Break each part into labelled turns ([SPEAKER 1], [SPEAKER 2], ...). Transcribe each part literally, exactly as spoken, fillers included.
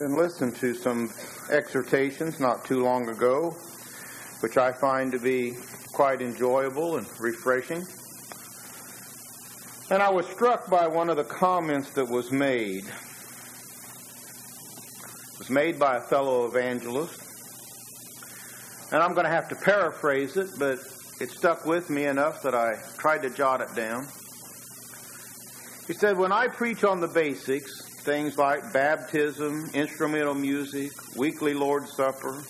[SPEAKER 1] And listened to some exhortations not too long ago, which I find to be quite enjoyable and refreshing. And I was struck by one of the comments that was made. It was made by a fellow evangelist. And I'm going to have to paraphrase it, but it stuck with me enough that I tried to jot it down. He said, "When I preach on the basics, things like baptism, instrumental music, weekly Lord's Supper,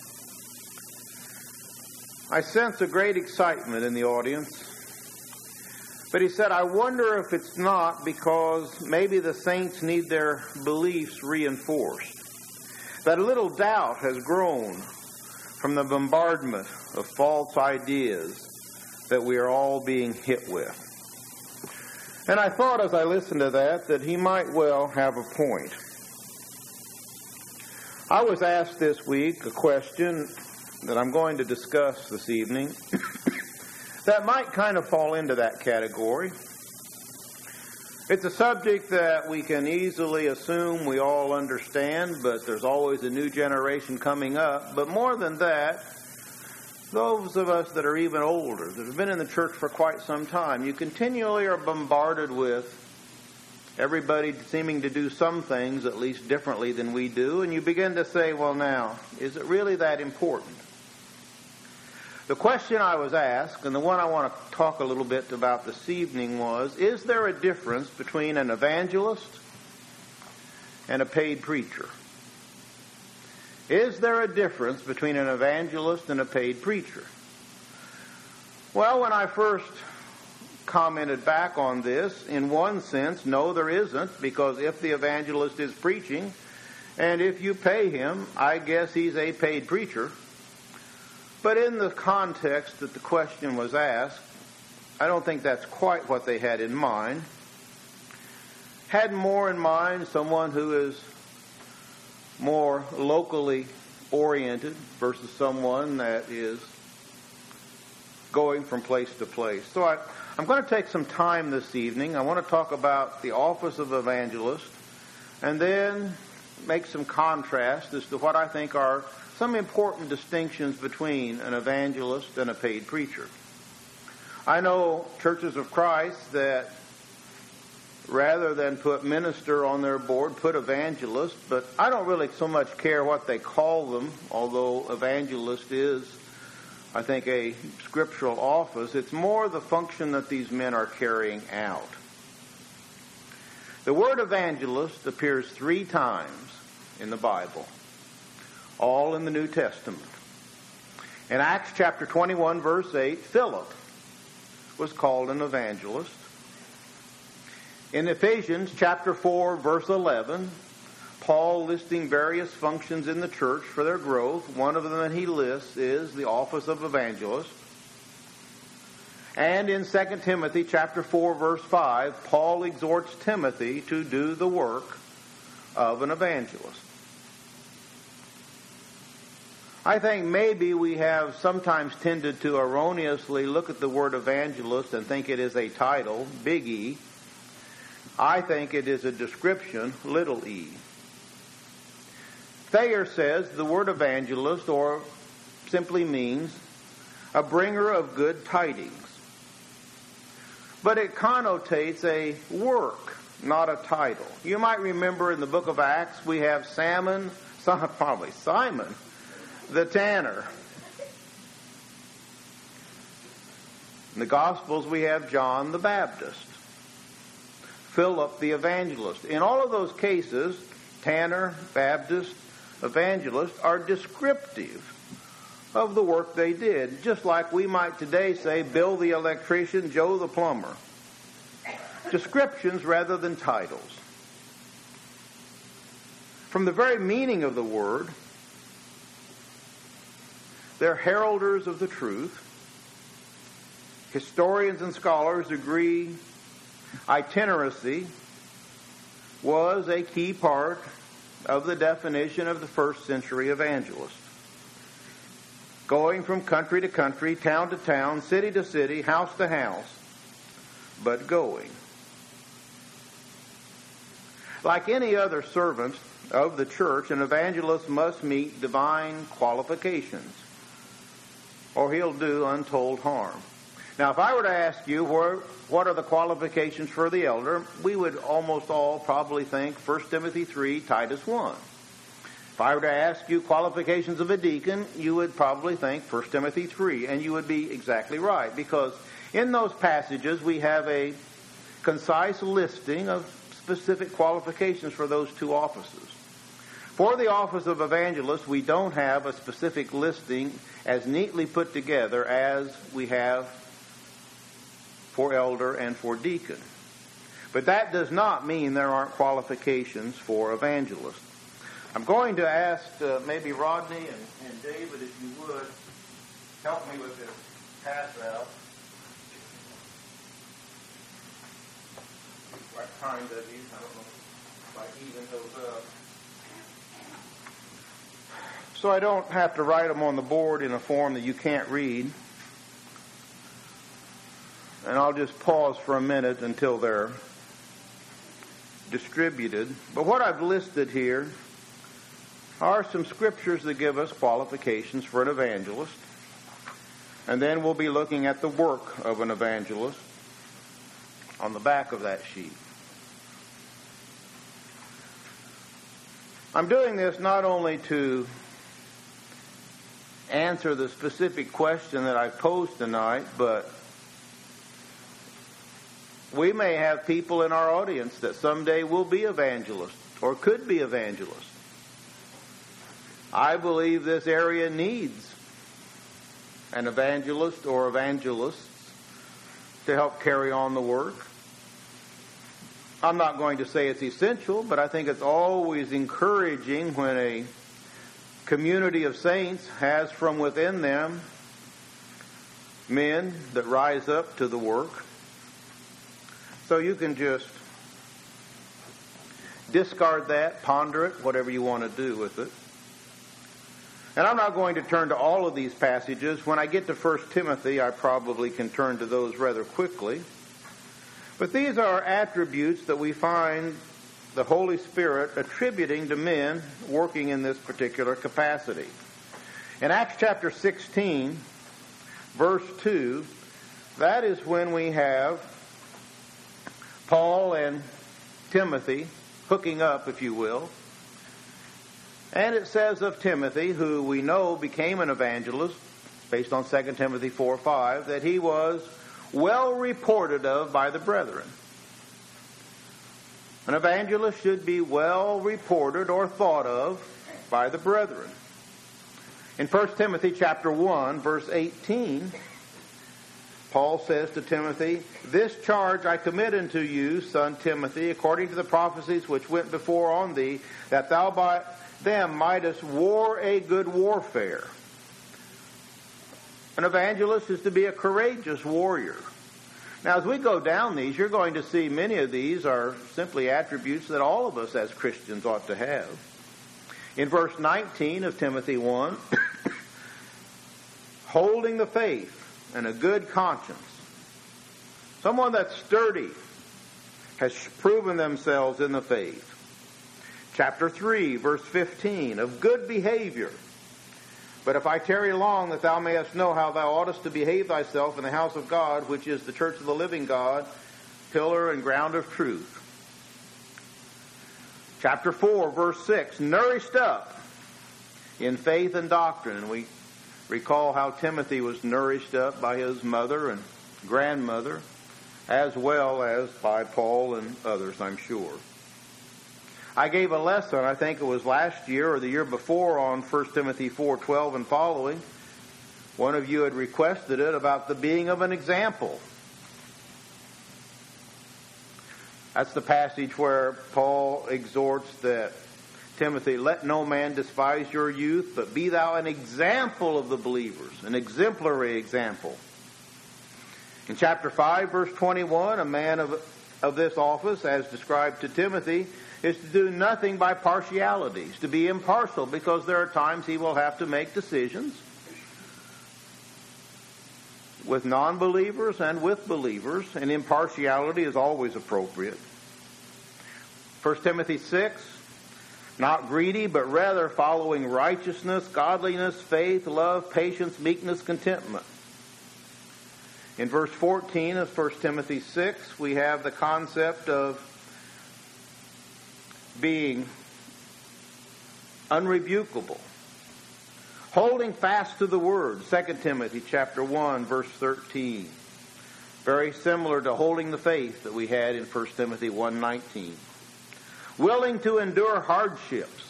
[SPEAKER 1] I sense a great excitement in the audience." But he said, "I wonder if it's not because maybe the saints need their beliefs reinforced. That a little doubt has grown from the bombardment of false ideas that we are all being hit with." And I thought as I listened to that that he might well have a point. I was asked this week a question that I'm going to discuss this evening that might kind of fall into that category. It's a subject that we can easily assume we all understand, but there's always a new generation coming up. But more than that, those of us that are even older, that have been in the church for quite some time, you continually are bombarded with everybody seeming to do some things at least differently than we do, and you begin to say, well now, is it really that important? The question I was asked, and the one I want to talk a little bit about this evening was, is there a difference between an evangelist and a paid preacher? Is there a difference between an evangelist and a paid preacher? Well, when I first commented back on this, in one sense, no, there isn't, because if the evangelist is preaching, and if you pay him, I guess he's a paid preacher. But in the context that the question was asked, I don't think that's quite what they had in mind. Had more in mind someone who is more locally oriented versus someone that is going from place to place. So I, I'm going to take some time this evening. I want to talk about the office of evangelist and then make some contrast as to what I think are some important distinctions between an evangelist and a paid preacher. I know churches of Christ that rather than put minister on their board, put evangelist, but I don't really so much care what they call them, although evangelist is, I think, a scriptural office. It's more the function that these men are carrying out. The word evangelist appears three times in the Bible, all in the New Testament. In Acts chapter twenty-one, verse eight, Philip was called an evangelist. In Ephesians chapter four, verse eleven, Paul listing various functions in the church for their growth. One of them that he lists is the office of evangelist. And in Second Timothy chapter four, verse five, Paul exhorts Timothy to do the work of an evangelist. I think maybe we have sometimes tended to erroneously look at the word evangelist and think it is a title, big E. I think it is a description, little e. Thayer says the word evangelist or simply means a bringer of good tidings. But it connotates a work, not a title. You might remember in the book of Acts we have Simon, probably Simon, the tanner. In the Gospels we have John the Baptist, Philip the evangelist. In all of those cases, tanner, Baptist, evangelist are descriptive of the work they did, just like we might today say Bill the electrician, Joe the plumber. Descriptions rather than titles. From the very meaning of the word, they're heralders of the truth. Historians and scholars agree itinerancy was a key part of the definition of the first century evangelist. Going from country to country, town to town, city to city, house to house, but going. Like any other servant of the church, an evangelist must meet divine qualifications, or he'll do untold harm. Now, if I were to ask you what are the qualifications for the elder, we would almost all probably think First Timothy three, Titus one. If I were to ask you qualifications of a deacon, you would probably think First Timothy three, and you would be exactly right, because in those passages we have a concise listing of specific qualifications for those two offices. For the office of evangelist, we don't have a specific listing as neatly put together as we have for elder and for deacon. But that does not mean there aren't qualifications for evangelist. I'm going to ask uh, maybe Rodney and, and David, if you would, help me with this pass out. Quite kind of you. I don't know if I even those up. So I don't have to write them on the board in a form that you can't read. And I'll just pause for a minute until they're distributed. But what I've listed here are some scriptures that give us qualifications for an evangelist. And then we'll be looking at the work of an evangelist on the back of that sheet. I'm doing this not only to answer the specific question that I posed tonight, but we may have people in our audience that someday will be evangelists or could be evangelists. I believe this area needs an evangelist or evangelists to help carry on the work. I'm not going to say it's essential, but I think it's always encouraging when a community of saints has from within them men that rise up to the work. So you can just discard that, ponder it, whatever you want to do with it. And I'm not going to turn to all of these passages. When I get to First Timothy, I probably can turn to those rather quickly. But these are attributes that we find the Holy Spirit attributing to men working in this particular capacity. In Acts chapter sixteen, verse two, that is when we have Paul and Timothy hooking up, if you will. And it says of Timothy, who we know became an evangelist, based on Second Timothy four five, that he was well reported of by the brethren. An evangelist should be well reported or thought of by the brethren. In First Timothy chapter one, verse eighteen, Paul says to Timothy, "This charge I commit unto you, son Timothy, according to the prophecies which went before on thee, that thou by them mightest war a good warfare." An evangelist is to be a courageous warrior. Now, as we go down these, you're going to see many of these are simply attributes that all of us as Christians ought to have. In verse nineteen of Timothy one, holding the faith and a good conscience. Someone that's sturdy has proven themselves in the faith. Chapter three, verse fifteen, of good behavior. But if I tarry long, that thou mayest know how thou oughtest to behave thyself in the house of God, which is the church of the living God, pillar and ground of truth. Chapter four, verse six, nourished up in faith and doctrine. And we recall how Timothy was nourished up by his mother and grandmother, as well as by Paul and others, I'm sure. I gave a lesson, I think it was last year or the year before, on First Timothy four twelve and following. One of you had requested it about the being of an example. That's the passage where Paul exhorts that Timothy, let no man despise your youth, but be thou an example of the believers, an exemplary example. In chapter five, verse twenty-one, a man of, of this office, as described to Timothy, is to do nothing by partialities, to be impartial, because there are times he will have to make decisions with non-believers and with believers, and impartiality is always appropriate. First Timothy six, not greedy, but rather following righteousness, godliness, faith, love, patience, meekness, contentment. In verse fourteen of First Timothy six, we have the concept of being unrebukable, holding fast to the word. Second Timothy chapter one, verse thirteen. Very similar to holding the faith that we had in First Timothy one nineteen. Willing to endure hardships.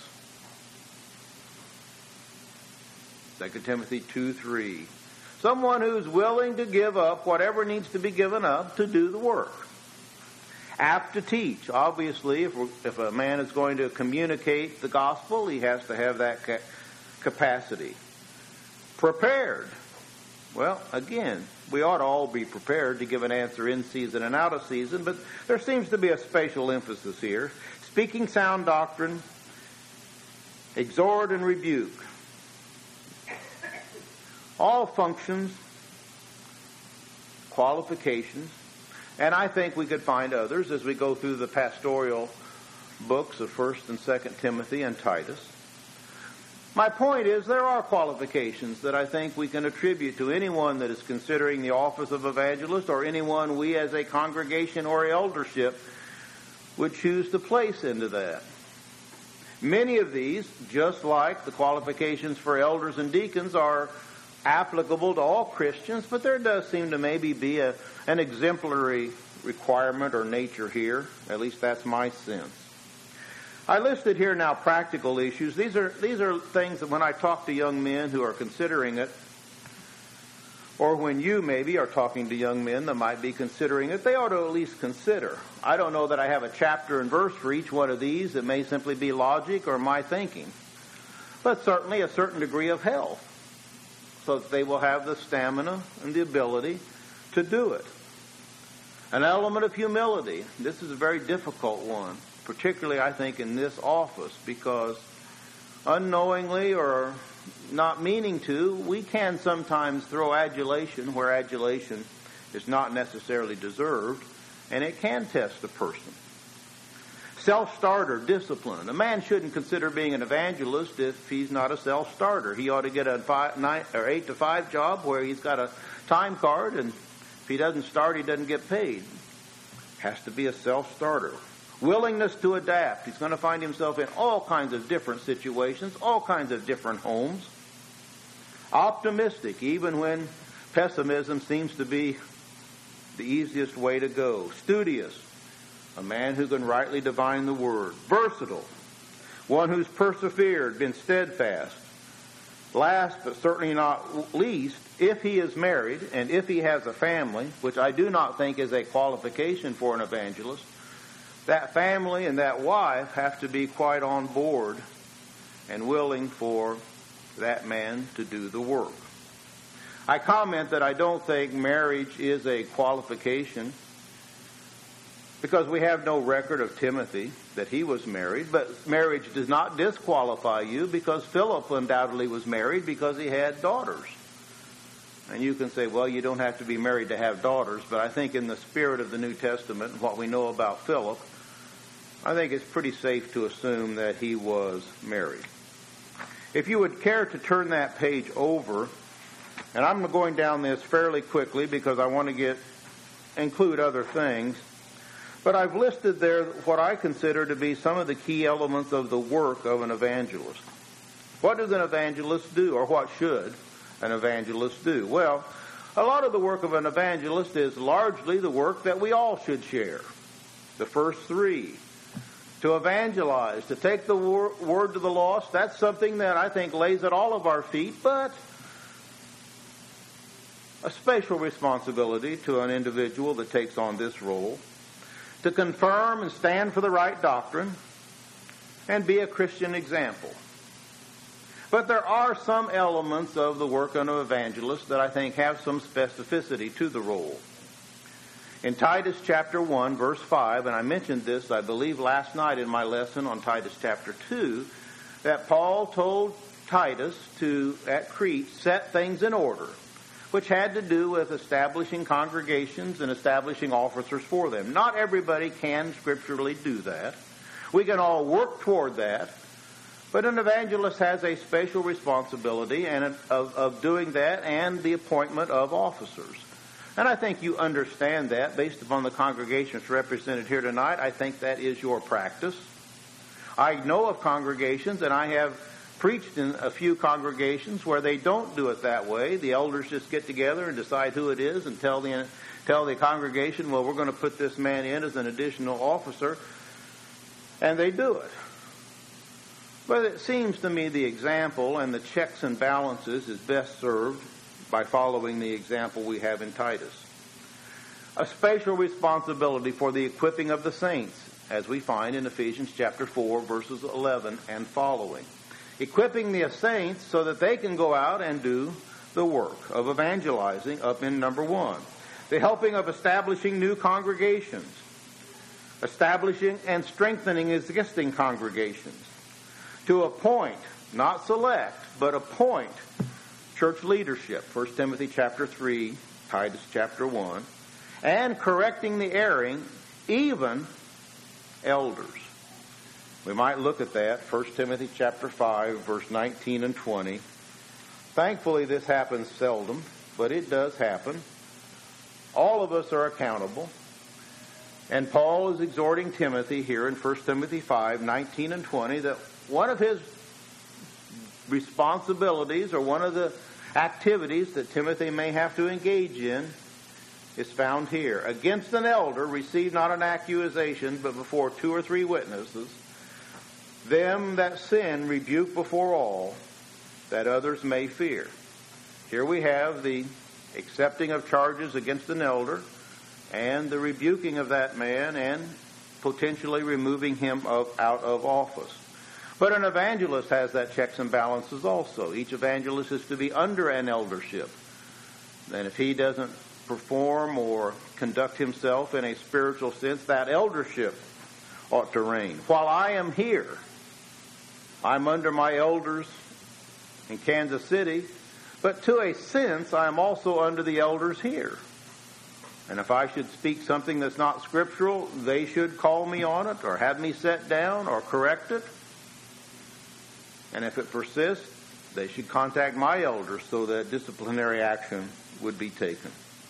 [SPEAKER 1] Second Timothy two three. Someone who's willing to give up whatever needs to be given up to do the work. Apt to teach. Obviously, if, we're, if a man is going to communicate the gospel, he has to have that ca- capacity. Prepared. Well, again, we ought to all be prepared to give an answer in season and out of season, but there seems to be a special emphasis here. Speaking sound doctrine, exhort and rebuke. All functions, qualifications, and I think we could find others as we go through the pastoral books of First and Second Timothy and Titus. My point is there are qualifications that I think we can attribute to anyone that is considering the office of evangelist, or anyone we as a congregation or eldership would choose to place into that. Many of these, just like the qualifications for elders and deacons, are applicable to all Christians, but there does seem to maybe be a, an exemplary requirement or nature here. At least that's my sense. I listed here now practical issues. These are these are things that when I talk to young men who are considering it, or when you maybe are talking to young men that might be considering it, they ought to at least consider. I don't know that I have a chapter and verse for each one of these. It may simply be logic or my thinking, but certainly a certain degree of health, so that they will have the stamina and the ability to do it. An element of humility. This is a very difficult one, particularly I think in this office, because unknowingly or not meaning to, we can sometimes throw adulation where adulation is not necessarily deserved, and it can test a person. Self-starter, discipline. A man shouldn't consider being an evangelist if he's not a self-starter. He ought to get a five, nine, or eight to five job where he's got a time card, and if he doesn't start, he doesn't get paid. Has to be a self-starter. Willingness to adapt. He's going to find himself in all kinds of different situations, all kinds of different homes. Optimistic, even when pessimism seems to be the easiest way to go. Studious. A man who can rightly divine the word. Versatile. One who's persevered, been steadfast. Last but certainly not least, if he is married and if he has a family, which I do not think is a qualification for an evangelist, that family and that wife have to be quite on board and willing for that man to do the work. I comment that I don't think marriage is a qualification because we have no record of Timothy that he was married, but marriage does not disqualify you because Philip undoubtedly was married because he had daughters. And you can say, well, you don't have to be married to have daughters, but I think in the spirit of the New Testament and what we know about Philip, I think it's pretty safe to assume that he was married. If you would care to turn that page over, and I'm going down this fairly quickly because I want to get include other things, but I've listed there what I consider to be some of the key elements of the work of an evangelist. What does an evangelist do, or what should an evangelist do? Well, a lot of the work of an evangelist is largely the work that we all should share. The first three. To evangelize, to take the wor- word to the lost, that's something that I think lays at all of our feet, but a special responsibility to an individual that takes on this role. To confirm and stand for the right doctrine and be a Christian example. But there are some elements of the work of an evangelist that I think have some specificity to the role. In Titus chapter one, verse five, and I mentioned this, I believe, last night in my lesson on Titus chapter two, that Paul told Titus to, at Crete, set things in order, which had to do with establishing congregations and establishing officers for them. Not everybody can scripturally do that. We can all work toward that, But an evangelist has a special responsibility and of, of doing that and the appointment of officers. And I think you understand that based upon the congregations represented here tonight. I think that is your practice. I know of congregations, and I have preached in a few congregations where they don't do it that way. The elders just get together and decide who it is and tell the tell the congregation, well, we're going to put this man in as an additional officer, and they do it. But it seems to me the example and the checks and balances is best served by following the example we have in Titus. A special responsibility for the equipping of the saints, as we find in Ephesians chapter four, verses eleven and following. Equipping the saints so that they can go out and do the work of evangelizing up in number one. The helping of establishing new congregations. Establishing and strengthening existing congregations. To appoint, not select, but appoint church leadership. First Timothy chapter three, Titus chapter one. And correcting the erring, even elders. We might look at that, First Timothy chapter five, verse nineteen and twenty. Thankfully, this happens seldom, but it does happen. All of us are accountable. And Paul is exhorting Timothy here in First Timothy five, nineteen and twenty, that one of his responsibilities or one of the activities that Timothy may have to engage in is found here. Against an elder, receive not an accusation, but before two or three witnesses. Them that sin rebuke before all, that others may fear. Here we have the accepting of charges against an elder and the rebuking of that man and potentially removing him of, out of office. But an evangelist has that checks and balances also. Each evangelist is to be under an eldership. And if he doesn't perform or conduct himself in a spiritual sense, that eldership ought to reign. While I am here, I'm under my elders in Kansas City, but to a sense, I am also under the elders here. And if I should speak something that's not scriptural, they should call me on it or have me set down or correct it. And if it persists, they should contact my elders so that disciplinary action would be taken.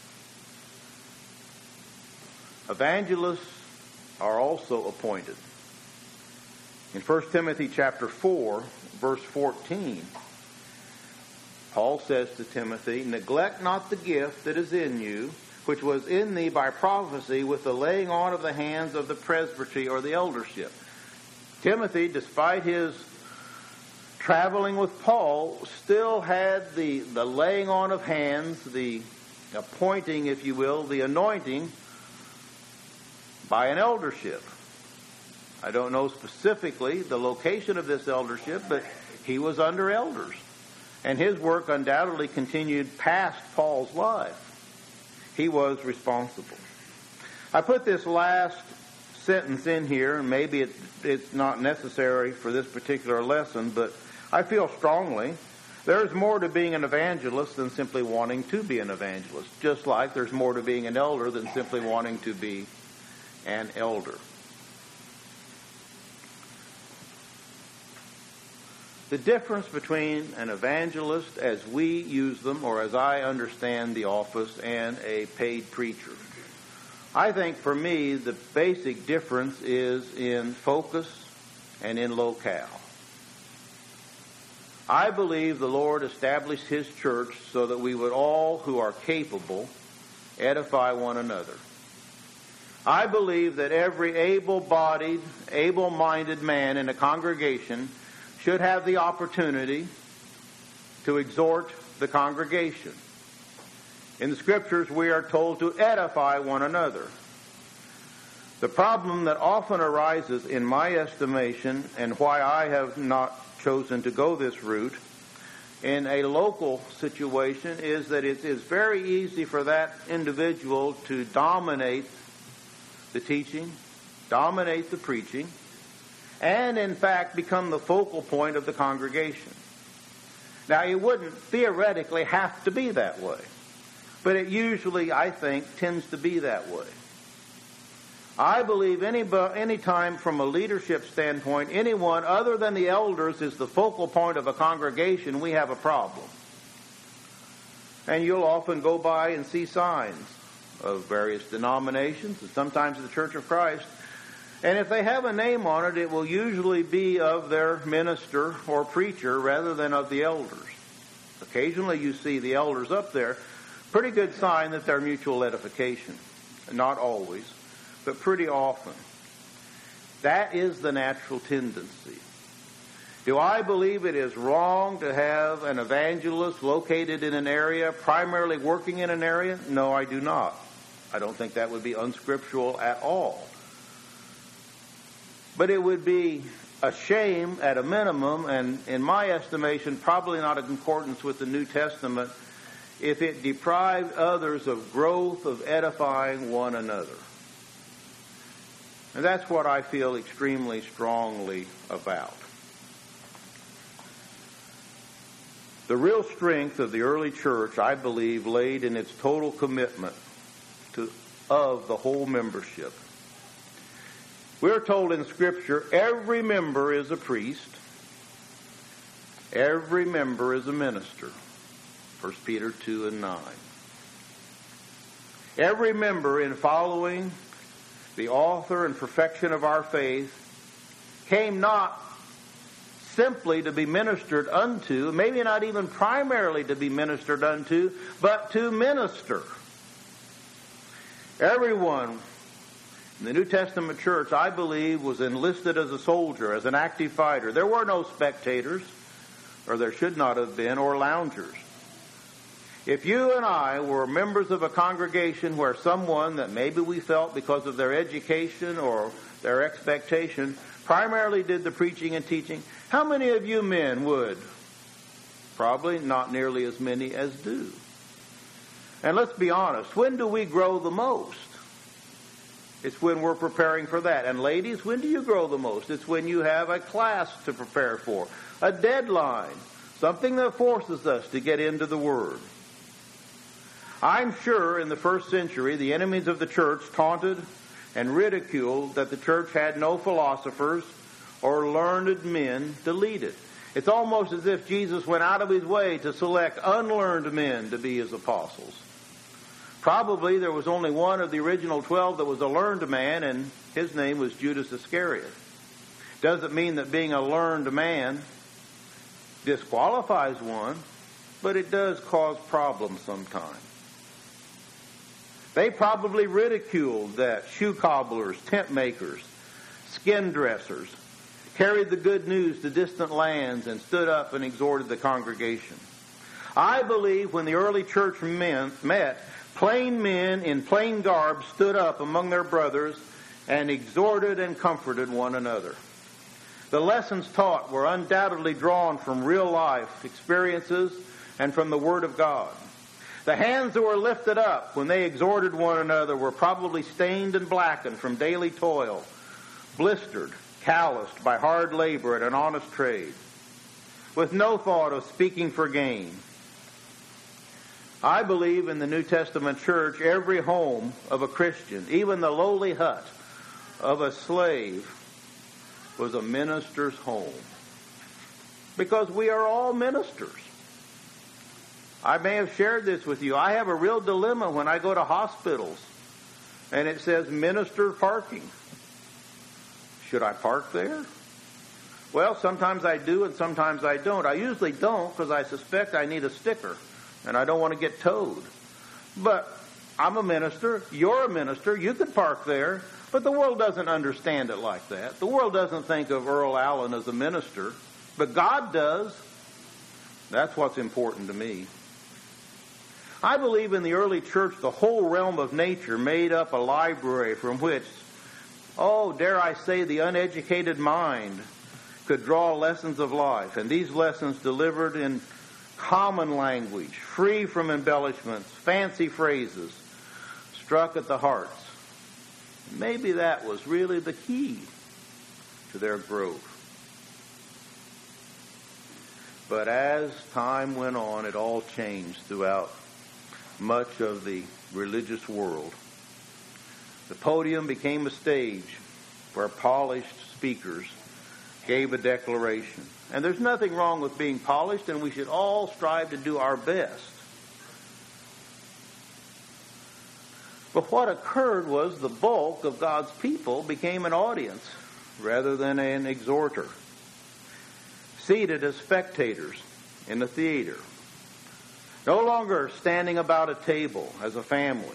[SPEAKER 1] Evangelists are also appointed. In First Timothy chapter four, verse fourteen, Paul says to Timothy, neglect not the gift that is in you, which was in thee by prophecy with the laying on of the hands of the presbytery or the eldership. Timothy, despite his traveling with Paul, still had the, the laying on of hands, the appointing, if you will, the anointing by an eldership. I don't know specifically the location of this eldership, but he was under elders. And his work undoubtedly continued past Paul's life. He was responsible. I put this last sentence in here, and maybe it, it's not necessary for this particular lesson, but I feel strongly there's more to being an evangelist than simply wanting to be an evangelist, just like there's more to being an elder than simply wanting to be an elder. The difference between an evangelist as we use them, or as I understand the office, and a paid preacher. I think for me the basic difference is in focus and in locale. I believe the Lord established His church so that we would all who are capable edify one another. I believe that every able-bodied, able-minded man in a congregation should have the opportunity to exhort the congregation. In the Scriptures, we are told to edify one another. The problem that often arises, in my estimation, and why I have not chosen to go this route, in a local situation, is that it is very easy for that individual to dominate the teaching, dominate the preaching, and in fact become the focal point of the congregation. Now, it wouldn't theoretically have to be that way, but it usually, I think, tends to be that way. I believe any any time from a leadership standpoint, anyone other than the elders is the focal point of a congregation, we have a problem. And you'll often go by and see signs of various denominations, and sometimes the Church of Christ. And if they have a name on it, it will usually be of their minister or preacher rather than of the elders. Occasionally you see the elders up there. Pretty good sign that they're mutual edification. Not always, but pretty often. That is the natural tendency. Do I believe it is wrong to have an evangelist located in an area, primarily working in an area? No, I do not. I don't think that would be unscriptural at all. But it would be a shame at a minimum, and in my estimation, probably not in accordance with the New Testament, if it deprived others of growth, of edifying one another. And that's what I feel extremely strongly about. The real strength of the early church, I believe, laid in its total commitment to of the whole membership. We're told in Scripture, every member is a priest. Every member is a minister. First Peter two and nine. Every member, in following the author and perfection of our faith, came not simply to be ministered unto, maybe not even primarily to be ministered unto, but to minister. Everyone in the New Testament church, I believe, was enlisted as a soldier, as an active fighter. There were no spectators, or there should not have been, or loungers. If you and I were members of a congregation where someone that maybe we felt because of their education or their expectation primarily did the preaching and teaching, how many of you men would? Probably not nearly as many as do. And let's be honest, when do we grow the most? It's when we're preparing for that. And ladies, when do you grow the most? It's when you have a class to prepare for, a deadline, something that forces us to get into the Word. I'm sure in the first century, the enemies of the church taunted and ridiculed that the church had no philosophers or learned men to lead it. It's almost as if Jesus went out of his way to select unlearned men to be his apostles. Probably there was only one of the original twelve that was a learned man, and his name was Judas Iscariot. Doesn't mean that being a learned man disqualifies one, but it does cause problems sometimes. They probably ridiculed that shoe cobblers, tent makers, skin dressers carried the good news to distant lands and stood up and exhorted the congregation. I believe when the early church men met, plain men in plain garb stood up among their brothers and exhorted and comforted one another. The lessons taught were undoubtedly drawn from real life experiences and from the Word of God. The hands that were lifted up when they exhorted one another were probably stained and blackened from daily toil, blistered, calloused by hard labor at an honest trade, with no thought of speaking for gain. I believe in the New Testament church, every home of a Christian, even the lowly hut of a slave, was a minister's home. Because we are all ministers. I may have shared this with you. I have a real dilemma when I go to hospitals and it says minister parking. Should I park there? Well, sometimes I do and sometimes I don't. I usually don't because I suspect I need a sticker and I don't want to get towed. But I'm a minister. You're a minister. You could park there. But the world doesn't understand it like that. The world doesn't think of Earl Allen as a minister. But God does. That's what's important to me. I believe in the early church the whole realm of nature made up a library from which, oh, dare I say, the uneducated mind could draw lessons of life. And these lessons delivered in common language, free from embellishments, fancy phrases, struck at the hearts. Maybe that was really the key to their growth. But as time went on, it all changed throughout much of the religious world. The podium became a stage where polished speakers gave a declaration. And there's nothing wrong with being polished, and we should all strive to do our best. But what occurred was the bulk of God's people became an audience rather than an exhorter, seated as spectators in the theater, no longer standing about a table as a family.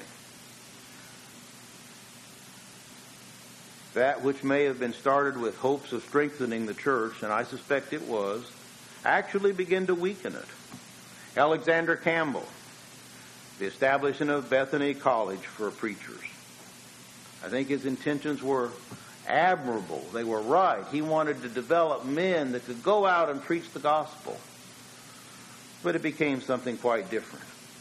[SPEAKER 1] That which may have been started with hopes of strengthening the church, and I suspect it was, actually began to weaken it. Alexander Campbell, the establishment of Bethany College for preachers. I think his intentions were admirable. They were right. He wanted to develop men that could go out and preach the gospel. But it became something quite different.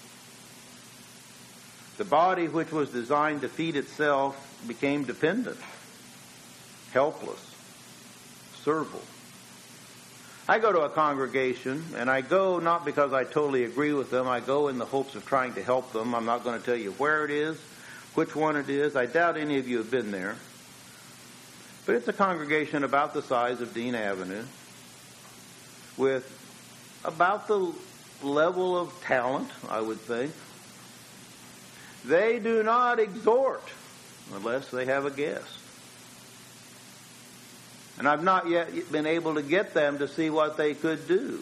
[SPEAKER 1] The body which was designed to feed itself became dependent, helpless, servile. I go to a congregation, and I go not because I totally agree with them. I go in the hopes of trying to help them. I'm not going to tell you where it is, which one it is. I doubt any of you have been there. But it's a congregation about the size of Dean Avenue with about the level of talent, I would think. They do not exhort unless they have a guest. And I've not yet been able to get them to see what they could do.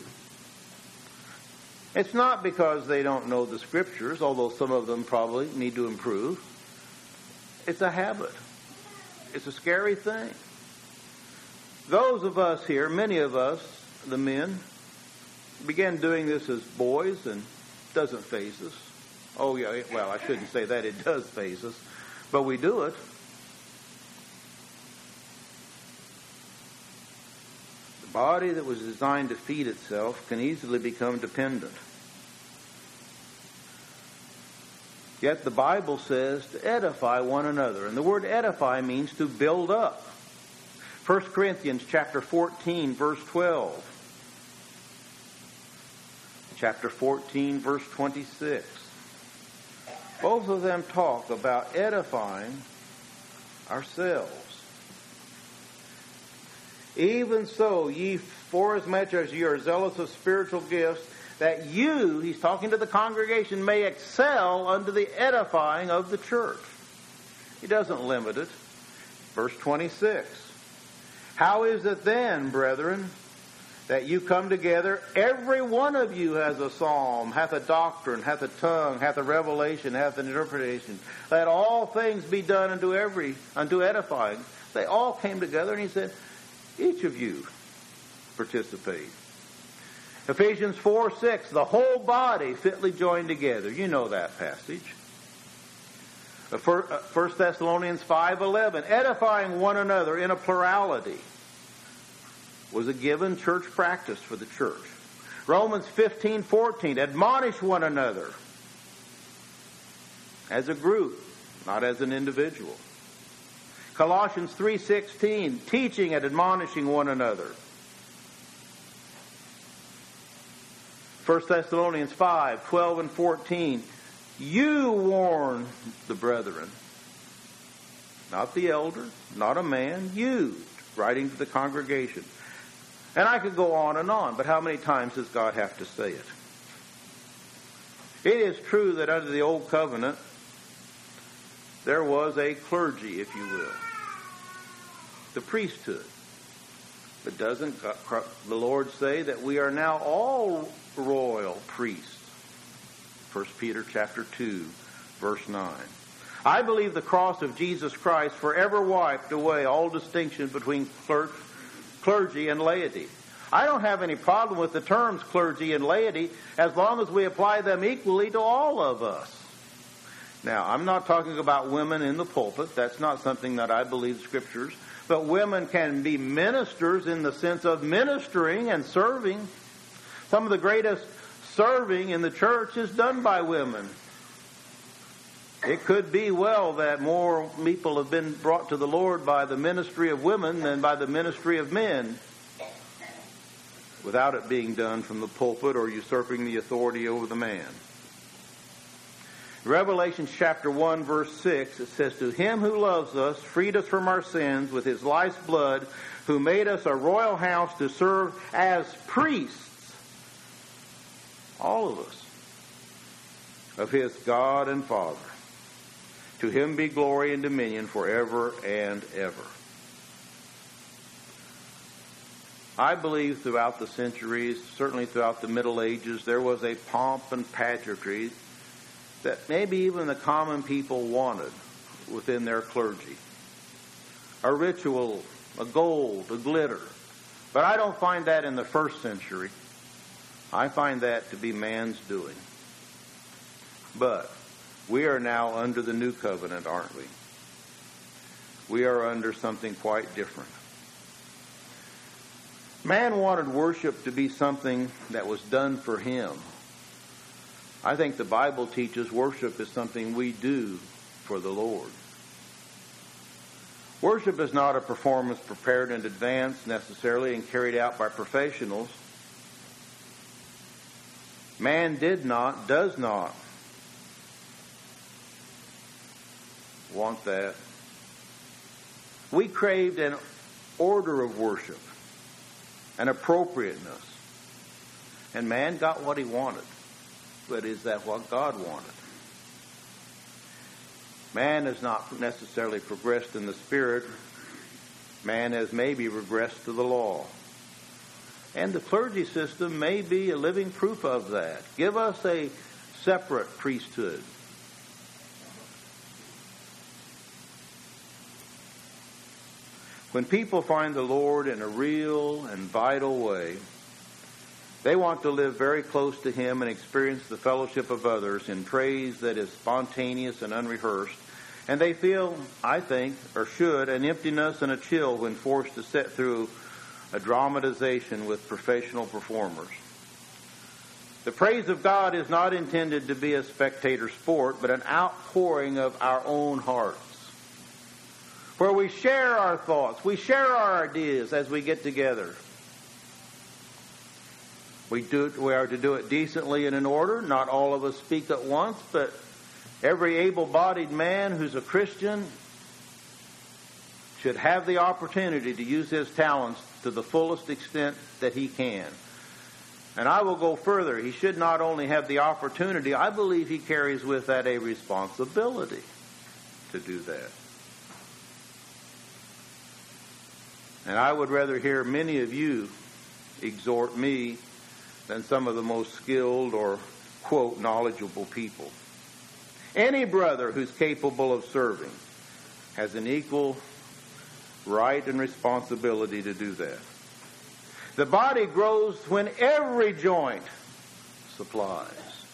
[SPEAKER 1] It's not because they don't know the Scriptures, although some of them probably need to improve. It's a habit. It's a scary thing. Those of us here, many of us, the men, began doing this as boys, and it doesn't faze us. Oh, yeah, well, I shouldn't say that. It does faze us. But we do it. The body that was designed to feed itself can easily become dependent. Yet the Bible says to edify one another. And the word edify means to build up. First Corinthians chapter fourteen, verse twelve. Chapter fourteen, verse twenty-six. Both of them talk about edifying ourselves. Even so, ye, forasmuch as ye are zealous of spiritual gifts, that you, he's talking to the congregation, may excel unto the edifying of the church. He doesn't limit it. Verse twenty-six. How is it then, brethren, that you come together? Every one of you has a psalm, hath a doctrine, hath a tongue, hath a revelation, hath an interpretation. Let all things be done unto every, unto edifying. They all came together, and he said, each of you participate. Ephesians four six, the whole body fitly joined together. You know that passage. First Thessalonians five eleven, edifying one another in a plurality was a given church practice for the church. Romans fifteen fourteen, admonish one another as a group, not as an individual. Colossians three sixteen, teaching and admonishing one another. First Thessalonians five twelve and fourteen, you warn the brethren. Not the elder, not a man, you, writing to the congregation. And I could go on and on, but how many times does God have to say it? It is true that under the Old Covenant, there was a clergy, if you will, the priesthood. But doesn't the Lord say that we are now all royal priests? First Peter chapter two, verse nine. I believe the cross of Jesus Christ forever wiped away all distinction between clergy and laity. I don't have any problem with the terms clergy and laity as long as we apply them equally to all of us. Now, I'm not talking about women in the pulpit. That's not something that I believe Scriptures. But women can be ministers in the sense of ministering and serving. Some of the greatest serving in the church is done by women. It could be well that more people have been brought to the Lord by the ministry of women than by the ministry of men, without it being done from the pulpit or usurping the authority over the man. Revelation chapter one, verse six, it says, "To him who loves us, freed us from our sins with his life's blood, who made us a royal house to serve as priests," all of us, "of his God and Father. To him be glory and dominion forever and ever." I believe throughout the centuries, certainly throughout the Middle Ages, there was a pomp and pageantry that maybe even the common people wanted within their clergy. A ritual, a gold, a glitter. But I don't find that in the first century. I find that to be man's doing. But we are now under the new covenant, aren't we? We are under something quite different. Man wanted worship to be something that was done for him. I think the Bible teaches worship is something we do for the Lord. Worship is not a performance prepared in advance necessarily and carried out by professionals. Man did not, does not want that. We craved an order of worship, an appropriateness. And man got what he wanted. But is that what God wanted? Man has not necessarily progressed in the Spirit. Man has maybe regressed to the law. And the clergy system may be a living proof of that. Give us a separate priesthood. When people find the Lord in a real and vital way, they want to live very close to Him and experience the fellowship of others in praise that is spontaneous and unrehearsed. And they feel, I think, or should, an emptiness and a chill when forced to sit through a dramatization with professional performers. The praise of God is not intended to be a spectator sport, but an outpouring of our own hearts, where we share our thoughts, we share our ideas as we get together. We do it, we are to do it decently and in order. Not all of us speak at once, but every able-bodied man who's a Christian should have the opportunity to use his talents to the fullest extent that he can. And I will go further. He should not only have the opportunity, I believe he carries with that a responsibility to do that. And I would rather hear many of you exhort me than some of the most skilled or, quote, knowledgeable people. Any brother who's capable of serving has an equal right and responsibility to do that. The body grows when every joint supplies.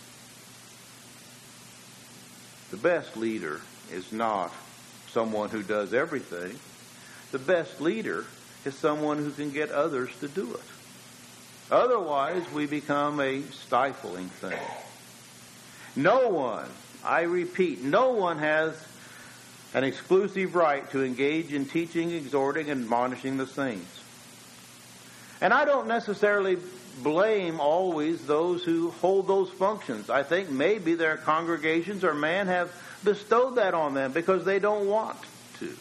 [SPEAKER 1] The best leader is not someone who does everything. The best leader is someone who can get others to do it. Otherwise, we become a stifling thing. No one, I repeat, no one has an exclusive right to engage in teaching, exhorting, and admonishing the saints. And I don't necessarily blame always those who hold those functions. I think maybe their congregations or man have bestowed that on them because they don't want to.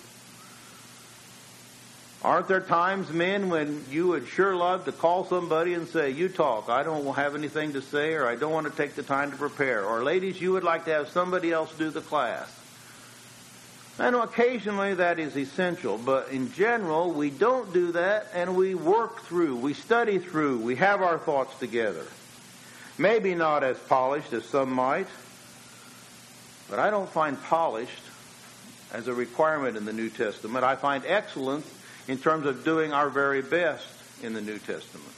[SPEAKER 1] Aren't there times, men, when you would sure love to call somebody and say, "You talk, I don't have anything to say," or "I don't want to take the time to prepare"? Or ladies, you would like to have somebody else do the class. And occasionally that is essential, but in general, we don't do that, and we work through, we study through, we have our thoughts together. Maybe not as polished as some might, but I don't find polished as a requirement in the New Testament. I find excellence in terms of doing our very best in the New Testament.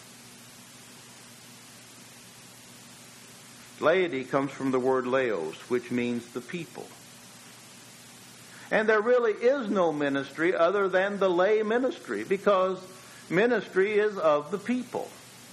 [SPEAKER 1] Laity comes from the word laos, which means the people. And there really is no ministry other than the lay ministry, because ministry is of the people.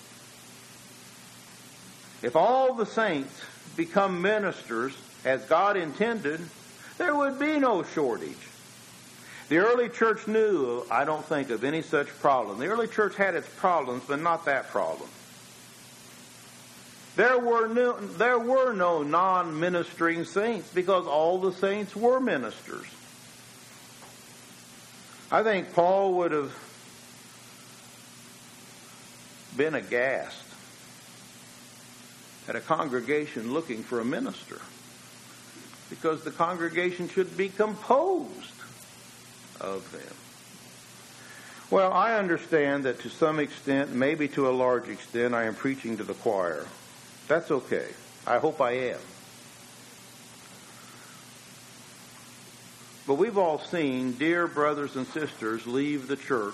[SPEAKER 1] If all the saints become ministers as God intended, there would be no shortage. The early church knew, I don't think, of any such problem. The early church had its problems, but not that problem. There were no, there were no non-ministering saints because all the saints were ministers. I think Paul would have been aghast at a congregation looking for a minister, because the congregation should be composed of them. Well, I understand that to some extent, maybe to a large extent, I am preaching to the choir. That's okay. I hope I am. But we've all seen dear brothers and sisters leave the church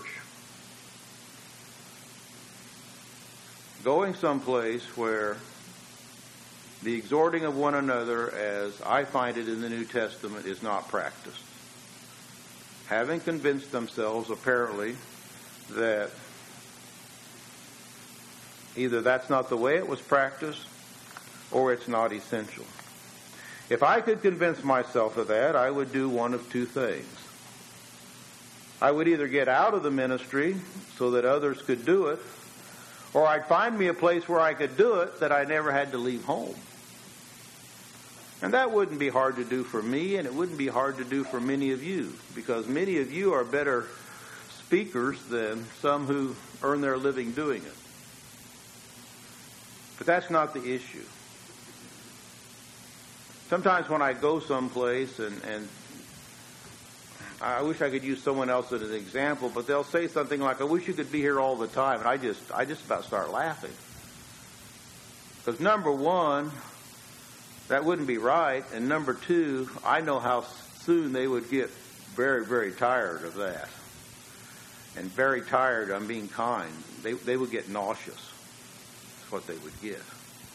[SPEAKER 1] going someplace where the exhorting of one another, as I find it in the New Testament, is not practiced. Having convinced themselves, apparently, that either that's not the way it was practiced or it's not essential. If I could convince myself of that, I would do one of two things. I would either get out of the ministry so that others could do it, or I'd find me a place where I could do it that I never had to leave home. And that wouldn't be hard to do for me, and it wouldn't be hard to do for many of you, because many of you are better speakers than some who earn their living doing it. But that's not the issue. Sometimes when I go someplace, and, and I wish I could use someone else as an example, but they'll say something like, I wish you could be here all the time, and I just, I just about start laughing. Because number one, that wouldn't be right, and number two, I know how soon they would get very, very tired of that. And very tired, I'm being kind. They, they would get nauseous. That's what they would get.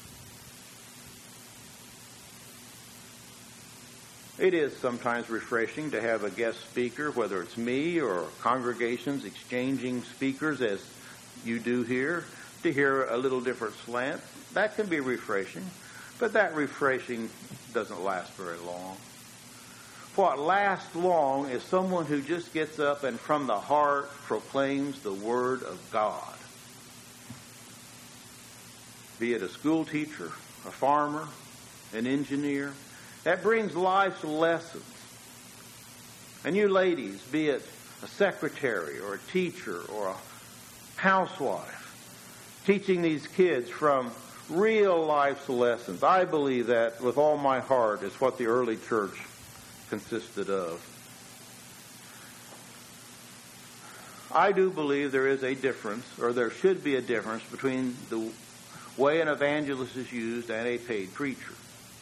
[SPEAKER 1] It is sometimes refreshing to have a guest speaker, whether it's me or congregations exchanging speakers as you do here, to hear a little different slant. That can be refreshing, but that refreshing doesn't last very long. What lasts long is someone who just gets up and from the heart proclaims the Word of God. Be it a school teacher, a farmer, an engineer, that brings life's lessons. And you ladies, be it a secretary or a teacher or a housewife, teaching these kids from real life's lessons. I believe that with all my heart is what the early church consisted of. I do believe there is a difference, or there should be a difference, between the way an evangelist is used and a paid preacher.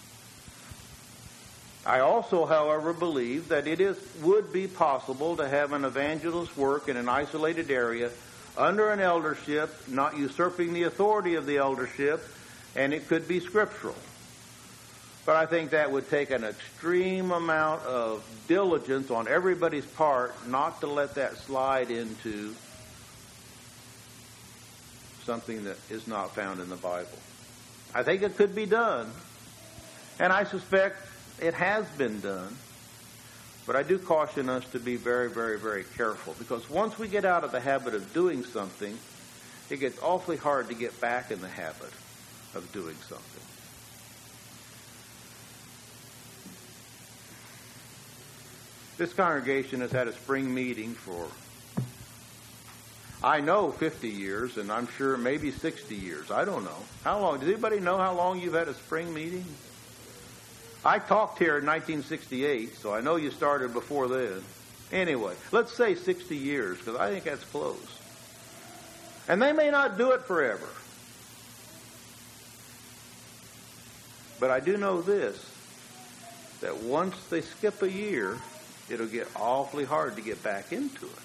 [SPEAKER 1] I also, however, believe that it is would be possible to have an evangelist work in an isolated area under an eldership, not usurping the authority of the eldership, and it could be scriptural. But I think that would take an extreme amount of diligence on everybody's part not to let that slide into something that is not found in the Bible. I think it could be done, and I suspect it has been done, but I do caution us to be very, very, very careful, because once we get out of the habit of doing something, it gets awfully hard to get back in the habit of doing something. This congregation has had a spring meeting for, I know, fifty years, and I'm sure maybe sixty years. I don't know. How long? Does anybody know how long you've had a spring meeting? I talked here in nineteen sixty-eight, so I know you started before then. Anyway, let's say sixty years, because I think that's close. And they may not do it forever. But I do know this, that once they skip a year, it'll get awfully hard to get back into it.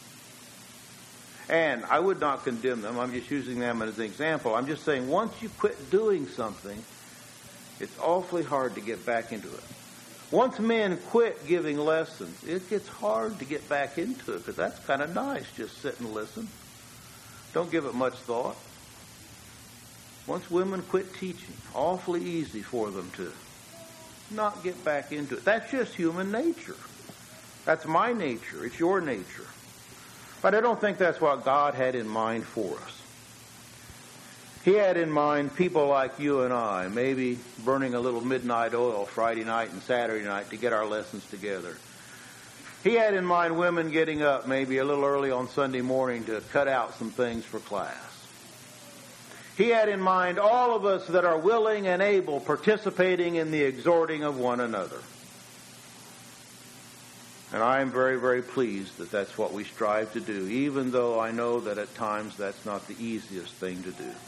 [SPEAKER 1] And I would not condemn them. I'm just using them as an example. I'm just saying once you quit doing something, it's awfully hard to get back into it. Once men quit giving lessons, it gets hard to get back into it, because that's kind of nice, just sit and listen. Don't give it much thought. Once women quit teaching, awfully easy for them to not get back into it. That's just human nature. That's my nature. It's your nature. But I don't think that's what God had in mind for us. He had in mind people like you and I, maybe burning a little midnight oil Friday night and Saturday night to get our lessons together. He had in mind women getting up maybe a little early on Sunday morning to cut out some things for class. He had in mind all of us that are willing and able participating in the exhorting of one another. And I am very, very pleased that that's what we strive to do, even though I know that at times that's not the easiest thing to do.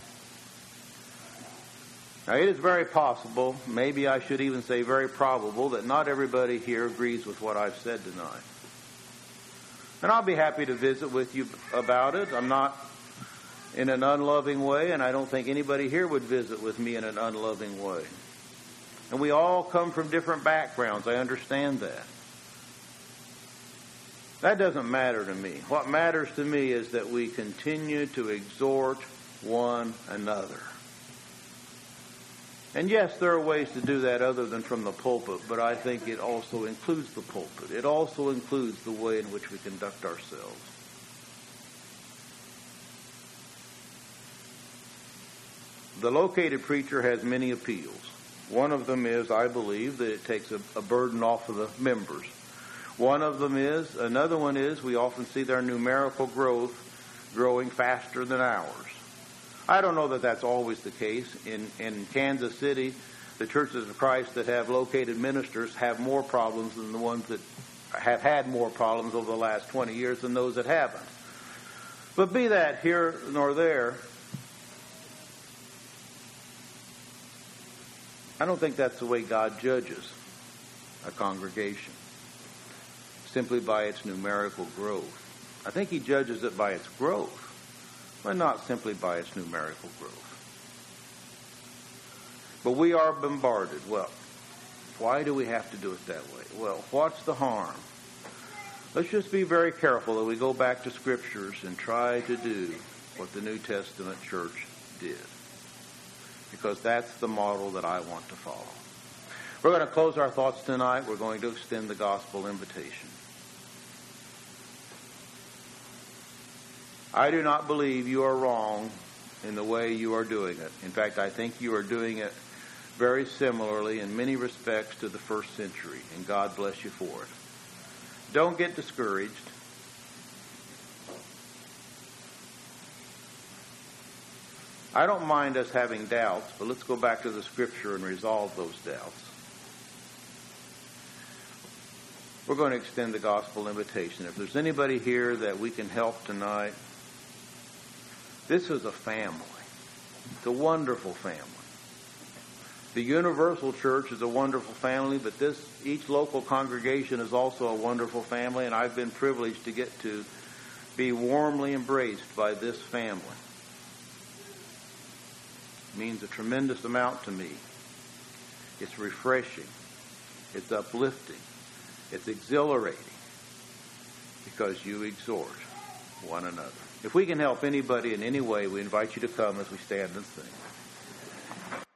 [SPEAKER 1] Now, it is very possible, maybe I should even say very probable, that not everybody here agrees with what I've said tonight. And I'll be happy to visit with you about it. I'm not in an unloving way, and I don't think anybody here would visit with me in an unloving way. And we all come from different backgrounds. I understand that. That doesn't matter to me. What matters to me is that we continue to exhort one another. And yes, there are ways to do that other than from the pulpit, but I think it also includes the pulpit. It also includes the way in which we conduct ourselves. The located preacher has many appeals. One of them is, I believe, that it takes a, a burden off of the members. One of them is, another one is, we often see their numerical growth growing faster than ours. I don't know that that's always the case. In, in Kansas City, the churches of Christ that have located ministers have more problems than the ones that have had more problems over the last twenty years than those that haven't. But be that here nor there, I don't think that's the way God judges a congregation, simply by its numerical growth. I think He judges it by its growth, but not simply by its numerical growth. But we are bombarded. Well, why do we have to do it that way? Well, what's the harm? Let's just be very careful that we go back to Scriptures and try to do what the New Testament church did, because that's the model that I want to follow. We're going to close our thoughts tonight. We're going to extend the gospel invitation. I do not believe you are wrong in the way you are doing it. In fact, I think you are doing it very similarly in many respects to the first century, and God bless you for it. Don't get discouraged. I don't mind us having doubts, but let's go back to the Scripture and resolve those doubts. We're going to extend the gospel invitation. If there's anybody here that we can help tonight, this is a family. It's a wonderful family. The universal church is a wonderful family, but this each local congregation is also a wonderful family, and I've been privileged to get to be warmly embraced by this family. It means a tremendous amount to me. It's refreshing. It's uplifting. It's exhilarating, because you exhort one another. If we can help anybody in any way, we invite you to come as we stand and sing.